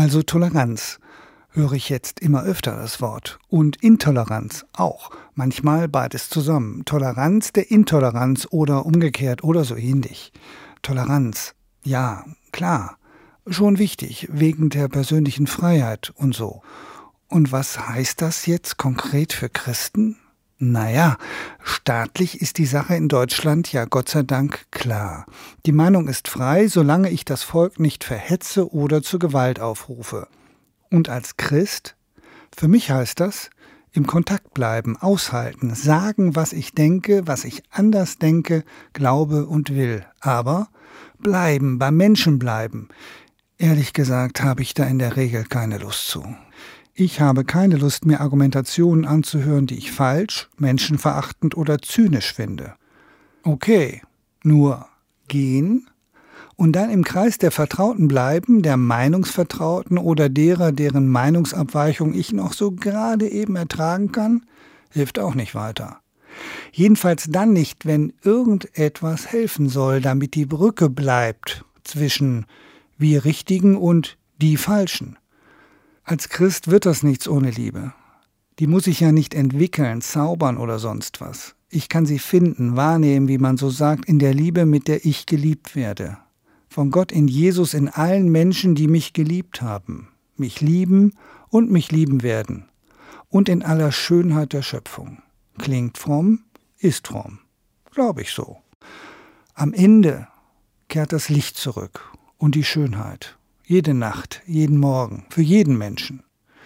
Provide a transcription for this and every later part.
Also Toleranz höre ich jetzt immer öfter das Wort. Und Intoleranz auch. Manchmal beides zusammen. Toleranz der Intoleranz oder umgekehrt oder so ähnlich. Toleranz, ja, klar. Schon wichtig, wegen der persönlichen Freiheit und so. Und was heißt das jetzt konkret für Christen? Naja, staatlich ist die Sache in Deutschland ja Gott sei Dank klar. Die Meinung ist frei, solange ich das Volk nicht verhetze oder zur Gewalt aufrufe. Und als Christ? Für mich heißt das, im Kontakt bleiben, aushalten, sagen, was ich denke, was ich anders denke, glaube und will. Aber bleiben, beim Menschen bleiben. Ehrlich gesagt habe ich da in der Regel keine Lust zu. Ich habe keine Lust, mir Argumentationen anzuhören, die ich falsch, menschenverachtend oder zynisch finde. Okay, nur gehen und dann im Kreis der Vertrauten bleiben, der Meinungsvertrauten oder derer, deren Meinungsabweichung ich noch so gerade eben ertragen kann, hilft auch nicht weiter. Jedenfalls dann nicht, wenn irgendetwas helfen soll, damit die Brücke bleibt zwischen wir Richtigen und die Falschen. Als Christ wird das nichts ohne Liebe. Die muss ich ja nicht entwickeln, zaubern oder sonst was. Ich kann sie finden, wahrnehmen, wie man so sagt, in der Liebe, mit der ich geliebt werde. Von Gott in Jesus in allen Menschen, die mich geliebt haben, mich lieben und mich lieben werden. Und in aller Schönheit der Schöpfung. Klingt fromm, ist fromm. Glaube ich so. Am Ende kehrt das Licht zurück und die Schönheit. Jede Nacht, jeden Morgen, für jeden Menschen.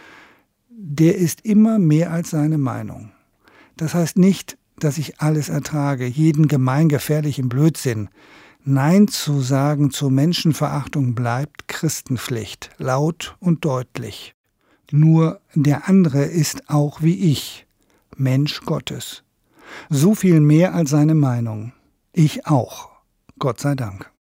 Der ist immer mehr als seine Meinung. Das heißt nicht, dass ich alles ertrage, jeden gemeingefährlichen Blödsinn. Nein zu sagen zur Menschenverachtung bleibt Christenpflicht, laut und deutlich. Nur der andere ist auch wie ich, Mensch Gottes. So viel mehr als seine Meinung. Ich auch, Gott sei Dank.